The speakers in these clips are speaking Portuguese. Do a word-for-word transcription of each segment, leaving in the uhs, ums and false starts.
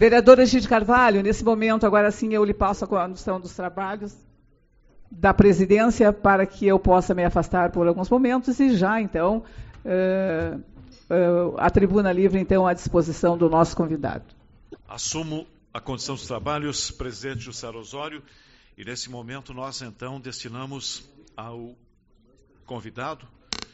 Vereador Egídio Carvalho, nesse momento, agora sim, eu lhe passo a condução dos trabalhos da presidência para que eu possa me afastar por alguns momentos e já, então, uh, uh, a tribuna livre, então, à disposição do nosso convidado. Assumo a condição dos trabalhos, presidente Jussara Osório, e nesse momento nós, então, destinamos ao convidado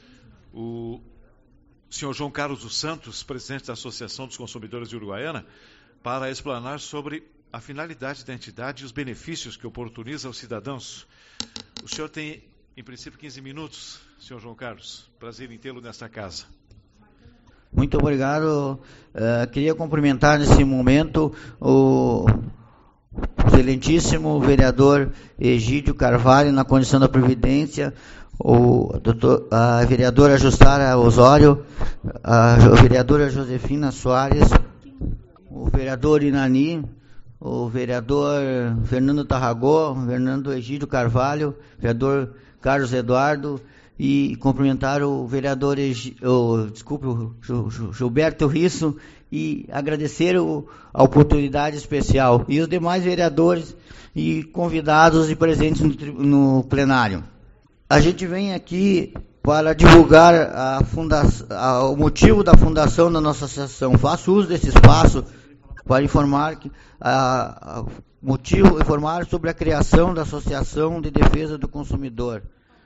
o senhor João Carlos dos Santos, presidente da Associação dos Consumidores de Uruguaiana, para explanar sobre a finalidade da entidade e os benefícios que oportuniza aos cidadãos. O senhor tem, em princípio, quinze minutos, senhor João Carlos. Prazer em tê-lo nesta casa. Muito obrigado. Uh, queria cumprimentar nesse momento o excelentíssimo vereador Egídio Carvalho, na condição da Previdência, o doutor, a vereadora Jussara Osório, a vereadora Josefina Soares, o vereador Inani, o vereador Fernando Tarragó, o Fernando Egídio Carvalho, o vereador Carlos Eduardo, e cumprimentar o vereador, Egi, o, desculpe, o Gilberto Risso, e agradecer o, a oportunidade especial, e os demais vereadores e convidados e presentes no, no plenário. A gente vem aqui para divulgar a fundação, a, o motivo da fundação da nossa associação. Faço uso desse espaço para informar que a, a motivo informar sobre a criação da Associação de Defesa do Consumidor.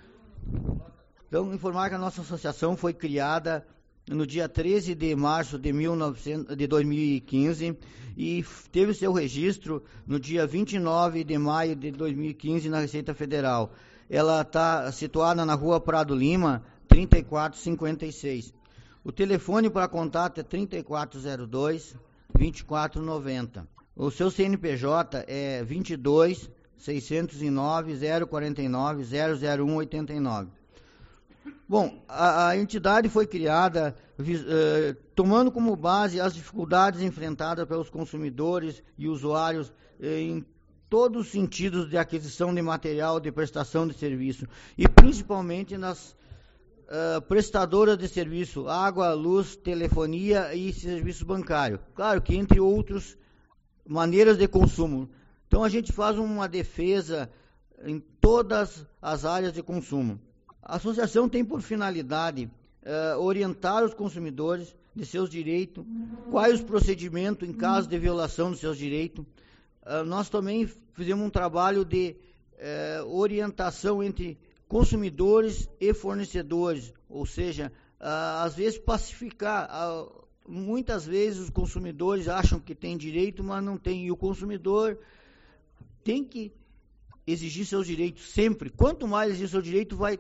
Então, informar que a nossa associação foi criada no dia treze de março de, mil e novecentos, de dois mil e quinze e teve seu registro no dia vinte e nove de maio de dois mil e quinze na Receita Federal. Ela está situada na rua Prado Lima, trinta e quatro cinquenta e seis. O telefone para contato é trinta e quatro zero dois, vinte e quatro noventa. O seu C N P J é vinte e dois, seiscentos e nove, zero quarenta e nove, zero zero um oitenta e nove. Bom, a, a entidade foi criada eh, tomando como base as dificuldades enfrentadas pelos consumidores e usuários eh, em todos os sentidos de aquisição de material, de prestação de serviço, e principalmente nas uh, prestadoras de serviço, água, luz, telefonia e serviço bancário. Claro que entre outras maneiras de consumo. Então a gente faz uma defesa em todas as áreas de consumo. A associação tem por finalidade uh, orientar os consumidores de seus direitos, quais os procedimentos em caso de violação dos seus direitos. Uh, nós também fizemos um trabalho de uh, orientação entre consumidores e fornecedores, ou seja, uh, às vezes pacificar. Uh, muitas vezes os consumidores acham que têm direito, mas não têm, e o consumidor tem que exigir seus direitos sempre. Quanto mais exigir seu direito, vai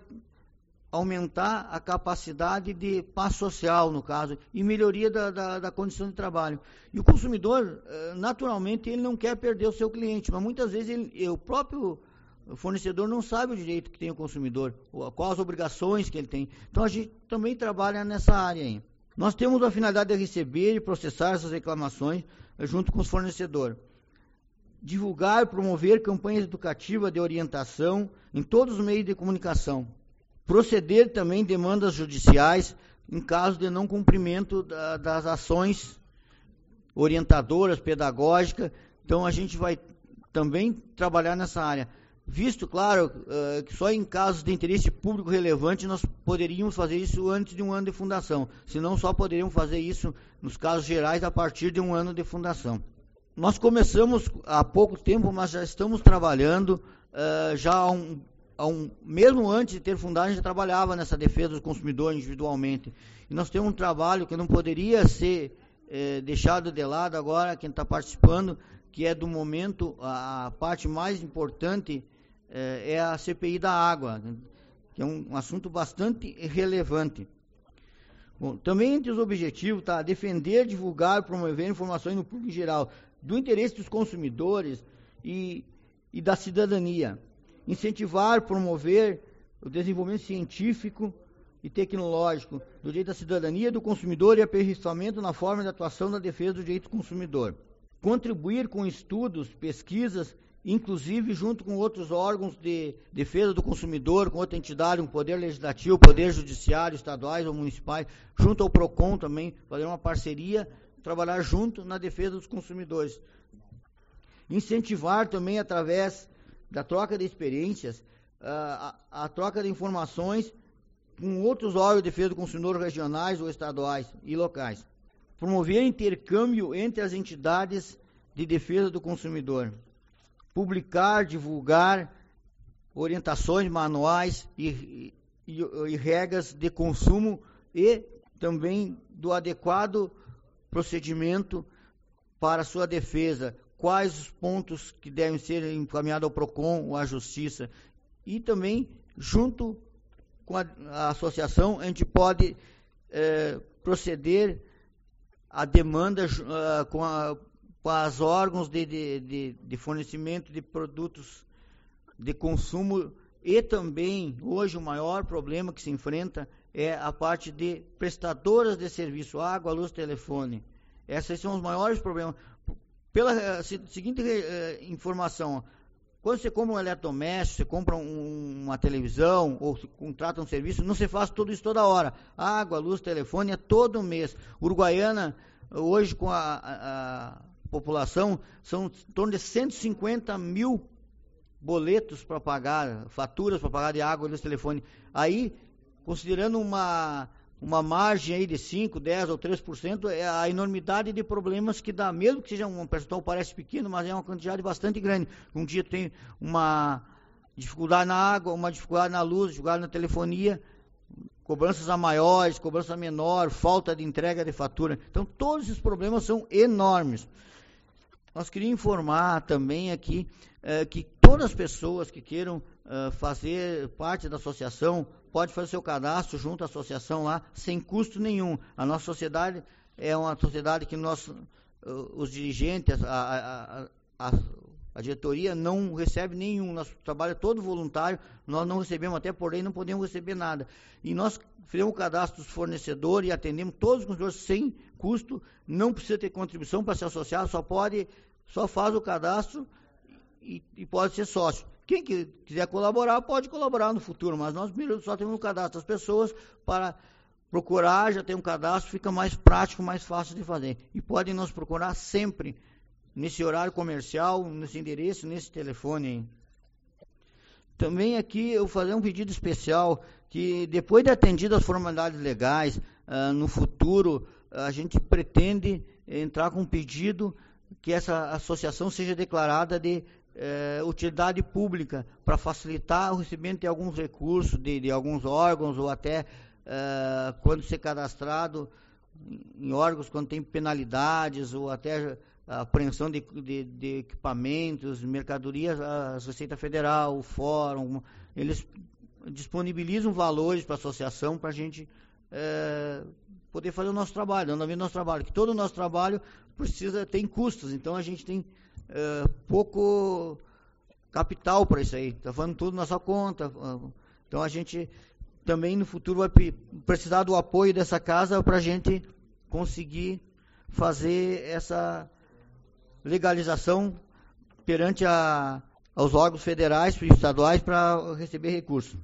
aumentar a capacidade de paz social, no caso, e melhoria da, da, da condição de trabalho. E o consumidor, naturalmente, ele não quer perder o seu cliente, mas muitas vezes ele, o próprio fornecedor não sabe o direito que tem o consumidor, quais as obrigações que ele tem. Então, a gente também trabalha nessa área aí. Nós temos a finalidade de receber e processar essas reclamações junto com os fornecedores. Divulgar e promover campanhas educativas de orientação em todos os meios de comunicação. Proceder também demandas judiciais em caso de não cumprimento da, das ações orientadoras, pedagógicas. Então, a gente vai também trabalhar nessa área. Visto, claro, uh, que só em casos de interesse público relevante nós poderíamos fazer isso antes de um ano de fundação. Senão, só poderíamos fazer isso nos casos gerais a partir de um ano de fundação. Nós começamos há pouco tempo, mas já estamos trabalhando uh, já há um... Um, mesmo antes de ter fundado, a gente trabalhava nessa defesa do consumidor individualmente. E nós temos um trabalho que não poderia ser eh, deixado de lado agora, quem está participando, que é do momento, a, a parte mais importante eh, é a C P I da água, que é um, um assunto bastante relevante. Bom, também entre os objetivos está defender, divulgar e promover informações no público em geral, do interesse dos consumidores e, e da cidadania. Incentivar, promover o desenvolvimento científico e tecnológico do direito da cidadania do consumidor e aperfeiçoamento na forma de atuação da defesa do direito do consumidor. Contribuir com estudos, pesquisas, inclusive junto com outros órgãos de defesa do consumidor, com outra entidade, um poder legislativo, poder judiciário, estaduais ou municipais, junto ao PROCON também, fazer uma parceria trabalhar junto na defesa dos consumidores. Incentivar também, através da troca de experiências, a, a, a troca de informações com outros órgãos de defesa do consumidor regionais ou estaduais e locais. Promover intercâmbio entre as entidades de defesa do consumidor. Publicar, divulgar orientações, manuais e, e, e regras de consumo e também do adequado procedimento para sua defesa. Quais os pontos que devem ser encaminhados ao PROCON ou à Justiça. E também, junto com a, a associação, a gente pode eh, proceder à demanda uh, com, a, com as órgãos de, de, de, de fornecimento de produtos de consumo e também, hoje, o maior problema que se enfrenta é a parte de prestadoras de serviço, água, luz, telefone. Esses são os maiores problemas. Pela uh, seguinte uh, informação, quando você compra um eletrodoméstico, você compra um, uma televisão ou se contrata um serviço, não se faz tudo isso toda hora. Água, luz, telefone é todo mês. Uruguaiana, hoje com a, a, a população, são em torno de cento e cinquenta mil boletos para pagar, faturas para pagar de água, luz, telefone. Aí, considerando uma, uma margem aí de cinco, dez ou três por cento, é a enormidade de problemas que dá, mesmo que seja um percentual parece pequeno, mas é uma quantidade bastante grande. Um dia tem uma dificuldade na água, uma dificuldade na luz, dificuldade na telefonia, cobranças a maiores, cobrança a menor, falta de entrega de fatura. Então, todos esses problemas são enormes. Nós queríamos informar também aqui eh, que todas as pessoas que queiram eh, fazer parte da associação pode fazer seu cadastro junto à associação lá, sem custo nenhum. A nossa sociedade é uma sociedade que nós, os dirigentes, a, a, a, a diretoria não recebe nenhum, nosso trabalho é todo voluntário, nós não recebemos, até por lei não podemos receber nada. E nós fizemos o cadastro dos fornecedores e atendemos todos os consumidores sem custo, não precisa ter contribuição para se associar, só pode, só faz o cadastro e, e pode ser sócio. Quem que quiser colaborar, pode colaborar no futuro, mas nós só temos um cadastro das pessoas para procurar, já tem um cadastro, fica mais prático, mais fácil de fazer. E podem nos procurar sempre, nesse horário comercial, nesse endereço, nesse telefone aí. Também aqui eu vou fazer um pedido especial, que depois de atendidas as formalidades legais, uh, no futuro, a gente pretende entrar com um pedido que essa associação seja declarada de Eh, utilidade pública, para facilitar o recebimento de alguns recursos de, de alguns órgãos, ou até eh, quando ser cadastrado em órgãos, quando tem penalidades, ou até a apreensão de, de, de equipamentos, mercadorias, a Receita Federal, o Fórum, eles disponibilizam valores para a associação para a gente eh, poder fazer o nosso trabalho, andamento do nosso trabalho, que todo o nosso trabalho precisa, tem custos, então a gente tem Uh, pouco capital para isso aí, está falando tudo na sua conta. Uh, então a gente também no futuro vai precisar do apoio dessa casa para a gente conseguir fazer essa legalização perante a, aos órgãos federais e estaduais para receber recursos.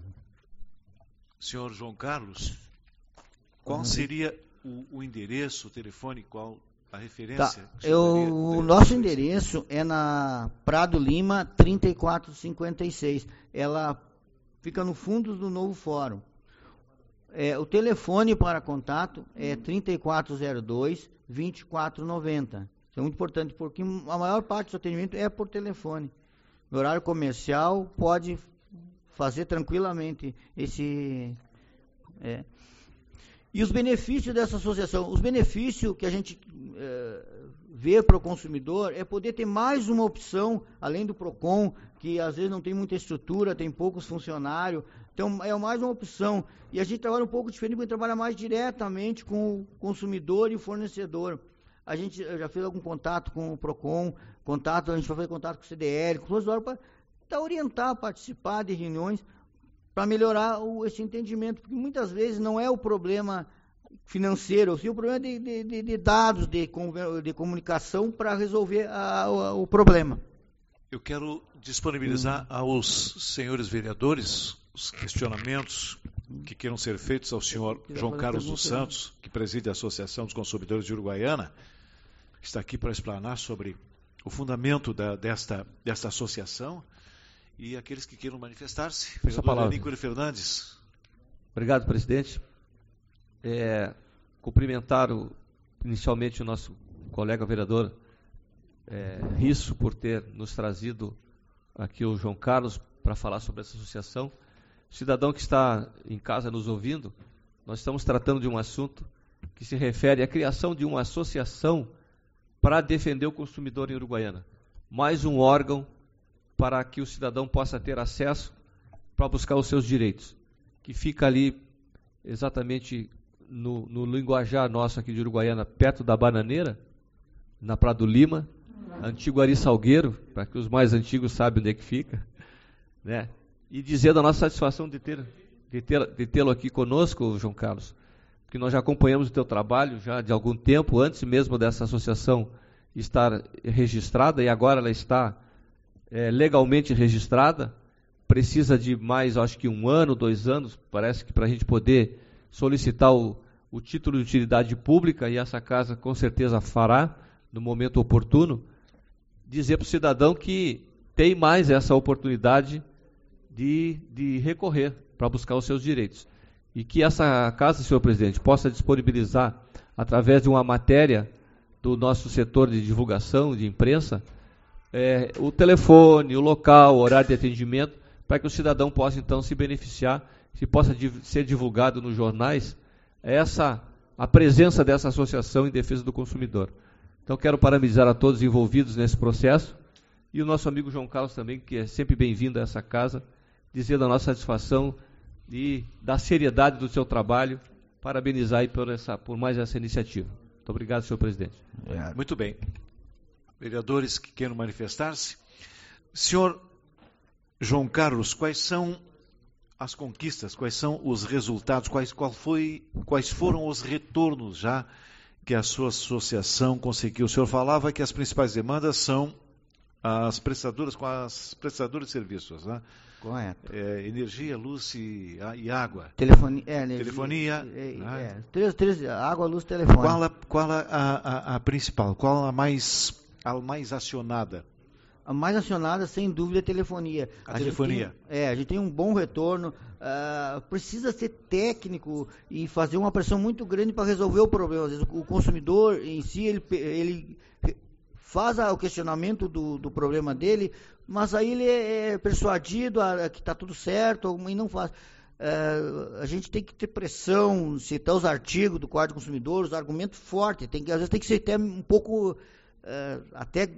Senhor João Carlos, qual uhum. seria o, o endereço, o telefone, qual a referência? Tá. Eu, o nosso endereço é na Prado Lima, trinta e quatro cinquenta e seis. Ela fica no fundo do novo fórum. É, o telefone para contato é trinta e quatro zero dois, vinte e quatro noventa. Isso é muito importante, porque a maior parte do atendimento é por telefone. No horário comercial, pode fazer tranquilamente esse... É, E os benefícios dessa associação? Os benefícios que a gente é, vê para o consumidor é poder ter mais uma opção, além do PROCON, que às vezes não tem muita estrutura, tem poucos funcionários, então é mais uma opção. E a gente trabalha um pouco diferente, porque trabalha mais diretamente com o consumidor e o fornecedor. A gente já fez algum contato com o PROCON, contato, a gente vai fazer contato com o C D L, com o consumidor, para orientar, participar de reuniões, para melhorar o, esse entendimento, porque muitas vezes não é o problema financeiro, sim o problema de, de, de dados, de, de comunicação para resolver a, a, o problema. Eu quero disponibilizar hum. aos senhores vereadores os questionamentos que queiram ser feitos ao senhor João Carlos dos Santos, que preside a Associação dos Consumidores de Uruguaiana, está aqui para explanar sobre o fundamento da, desta, desta associação e aqueles que queiram manifestar-se. Vereador Nicola Fernandes. Obrigado, presidente. É, cumprimentar o, inicialmente o nosso colega vereador é, Risso por ter nos trazido aqui o João Carlos para falar sobre essa associação. O cidadão que está em casa nos ouvindo, nós estamos tratando de um assunto que se refere à criação de uma associação para defender o consumidor em Uruguaiana. Mais um órgão para que o cidadão possa ter acesso para buscar os seus direitos, que fica ali exatamente no, no linguajar nosso aqui de Uruguaiana, perto da Bananeira, na Prado Lima, antigo Ari Salgueiro, para que os mais antigos sabem onde é que fica, né? E dizer da nossa satisfação de ter de ter, de tê-lo aqui conosco, João Carlos, porque nós já acompanhamos o teu trabalho já de algum tempo, antes mesmo dessa associação estar registrada, e agora ela está é, legalmente registrada. Precisa de mais, acho que um ano, dois anos, parece que para a gente poder solicitar o, o título de utilidade pública, e essa casa com certeza fará, no momento oportuno, dizer para o cidadão que tem mais essa oportunidade de, de recorrer para buscar os seus direitos. E que essa casa, senhor presidente, possa disponibilizar, através de uma matéria do nosso setor de divulgação, de imprensa, é, o telefone, o local, o horário de atendimento, para que o cidadão possa então se beneficiar, se possa div- ser divulgado nos jornais, essa, a presença dessa associação em defesa do consumidor. Então quero parabenizar a todos envolvidos nesse processo, e o nosso amigo João Carlos também, que é sempre bem-vindo a essa casa, dizer da nossa satisfação e da seriedade do seu trabalho, parabenizar aí por, essa, por mais essa iniciativa. Muito obrigado, senhor presidente. É. Muito bem. Vereadores que queiram manifestar-se. Senhor João Carlos, quais são as conquistas, quais são os resultados, quais, qual foi, quais foram os retornos já que a sua associação conseguiu? O senhor falava que as principais demandas são as prestadoras, com as prestadoras de serviços, né? Correto. É, energia, luz e, e água. Telefonia. É, energia, Telefonia. É, né? é, três, três, água, luz, telefone. Qual a, qual a, a, a principal? Qual a mais, a mais acionada? A mais acionada, sem dúvida, é a telefonia. A, a telefonia. Tem, é, a gente tem um bom retorno. Uh, precisa ser técnico e fazer uma pressão muito grande para resolver o problema. Às vezes o consumidor em si, ele, ele faz o questionamento do, do problema dele, mas aí ele é, é persuadido a, a que está tudo certo e não faz. Uh, a gente tem que ter pressão, citar os artigos do Código do Consumidor, os argumentos fortes. Tem que, às vezes tem que ser até um pouco, uh, até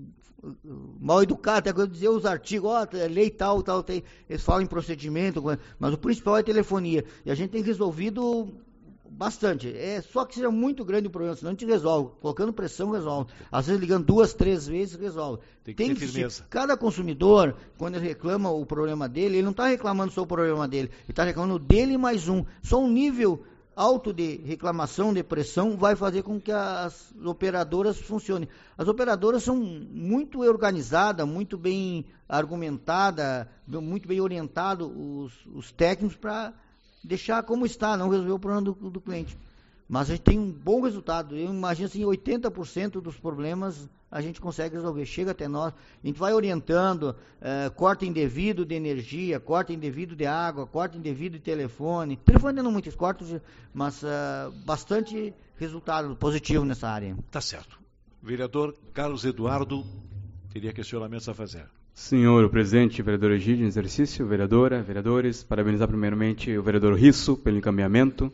mal educado, até dizer os artigos, ó, oh, lei tal, tal, tem, eles falam em procedimento, mas o principal é a telefonia. E a gente tem resolvido bastante. É só que seja muito grande o problema, senão a gente resolve. Colocando pressão, resolve. Às vezes ligando duas, três vezes, resolve. Tem que tem ter que firmeza. Se, cada consumidor, quando ele reclama o problema dele, ele não está reclamando só o problema dele, ele está reclamando dele mais um. Só um nível alto de reclamação, de pressão, vai fazer com que as operadoras funcionem. As operadoras são muito organizadas, muito bem argumentadas, muito bem orientados os, os técnicos para deixar como está, não resolver o problema do, do cliente. Mas a gente tem um bom resultado. Eu imagino assim, oitenta por cento dos problemas a gente consegue resolver. Chega até nós, a gente vai orientando, uh, corte indevido de energia, corte indevido de água, corte indevido de telefone. Telefone ainda não muitos cortes, mas uh, bastante resultado positivo nessa área. Tá certo. Vereador Carlos Eduardo teria questionamentos a fazer. Senhor presidente, vereador Egídio, em exercício, vereadora, vereadores, parabenizar primeiramente o vereador Risso pelo encaminhamento.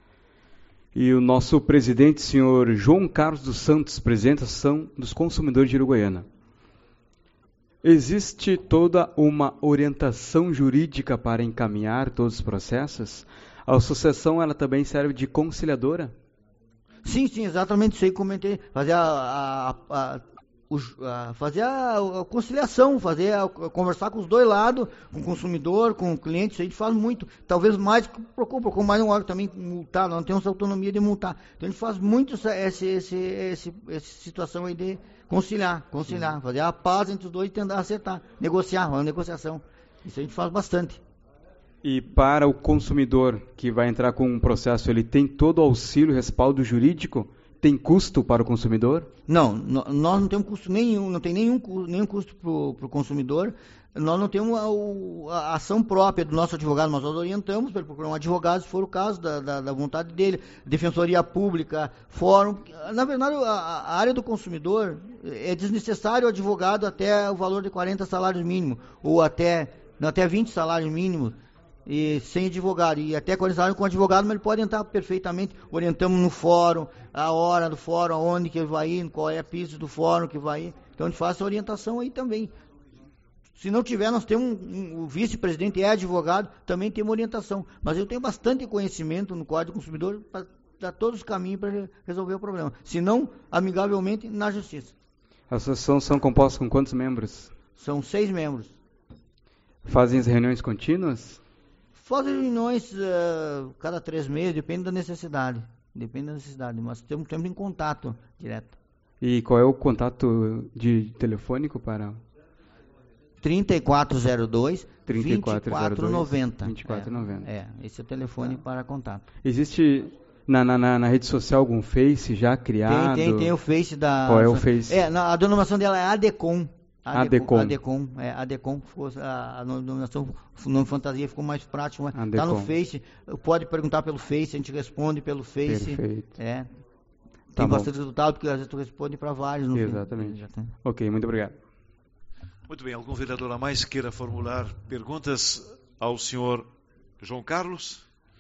E o nosso presidente, senhor João Carlos dos Santos, presidente da Associação dos Consumidores de Uruguaiana. Existe toda uma orientação jurídica para encaminhar todos os processos? A associação, ela também serve de conciliadora? Sim, sim, exatamente isso aí que comentei. Fazer a, a, a, o, a, fazer a, a conciliação, fazer a, conversar com os dois lados, com o consumidor, com o cliente, isso aí a gente faz muito. Talvez mais que o Procon, o Procon mais um órgão também multar, nós não temos autonomia de multar. Então a gente faz muito essa, essa, essa, essa, essa situação aí de conciliar, conciliar, fazer a paz entre os dois e tentar acertar, negociar, uma negociação. Isso a gente faz bastante. E para o consumidor que vai entrar com um processo, ele tem todo o auxílio e respaldo jurídico tem custo para o consumidor? Não, no, nós não temos custo nenhum, não tem nenhum, nenhum custo para o consumidor. Nós não temos a, a ação própria do nosso advogado, nós orientamos para ele procurar um advogado, se for o caso da, da, da vontade dele, defensoria pública, fórum. Na verdade, a, a área do consumidor é desnecessário o advogado até o valor de quarenta salários mínimos, ou até, até vinte salários mínimos, e sem advogado, e até quarenta salários com advogado, mas ele pode entrar perfeitamente. Orientamos no fórum, a hora do fórum, aonde que vai ir, qual é a pista do fórum que vai ir. Então a gente faz essa orientação aí também. Se não tiver, nós temos um, um, o vice-presidente é advogado, também tem uma orientação. Mas eu tenho bastante conhecimento no Código do Consumidor para dar todos os caminhos para resolver o problema. Se não, amigavelmente, na Justiça. A associação são compostas com quantos membros? São seis membros. Fazem as reuniões contínuas? Fazem reuniões uh, cada três meses, depende da necessidade. Depende da necessidade, mas temos sempre em contato direto. E qual é o contato de telefônico para... trinta e quatro zero dois, trinta e quatro zero dois, vinte e quatro noventa. vinte e quatro noventa. É, é, esse é o telefone tá. para contato. Existe na, na, na rede social algum Face já criado? Tem, tem, tem o Face da... Qual é o Face? É, na, a denominação dela é ADECOM. ADECOM. ADECOM, é, ADECOM, ficou, a, a denominação, o nome fantasia ficou mais prático. Está no Face, pode perguntar pelo Face, a gente responde pelo Face. Perfeito. É. Tá Tem bom. bastante resultado, porque às vezes tu responde para vários. No Exatamente. fim. Ok, muito obrigado. Muito bem, algum vereador a mais queira formular perguntas ao senhor João Carlos?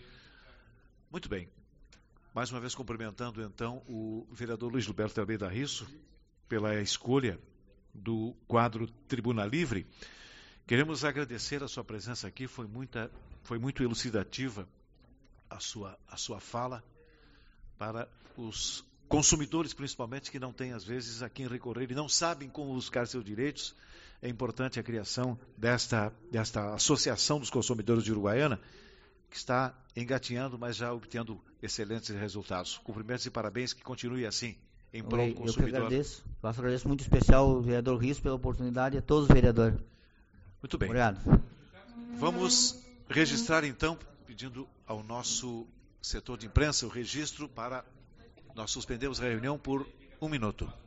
Muito bem. Mais uma vez cumprimentando, então, o vereador Luiz Gilberto Almeida Risso pela escolha do quadro Tribuna Livre. Queremos agradecer a sua presença aqui, foi, muita, foi muito elucidativa a sua, a sua fala para os consumidores, principalmente, que não têm, às vezes, a quem recorrer e não sabem como buscar seus direitos. É importante a criação desta, desta Associação dos Consumidores de Uruguaiana, que está engatinhando, mas já obtendo excelentes resultados. Cumprimentos e parabéns, que continue assim, em prol do consumidor. Eu que agradeço. Faço um agradeço muito especial ao vereador Risso pela oportunidade e a todos os vereadores. Muito bem. Obrigado. Vamos registrar, então, pedindo ao nosso setor de imprensa o registro para nós suspendermos a reunião por um minuto.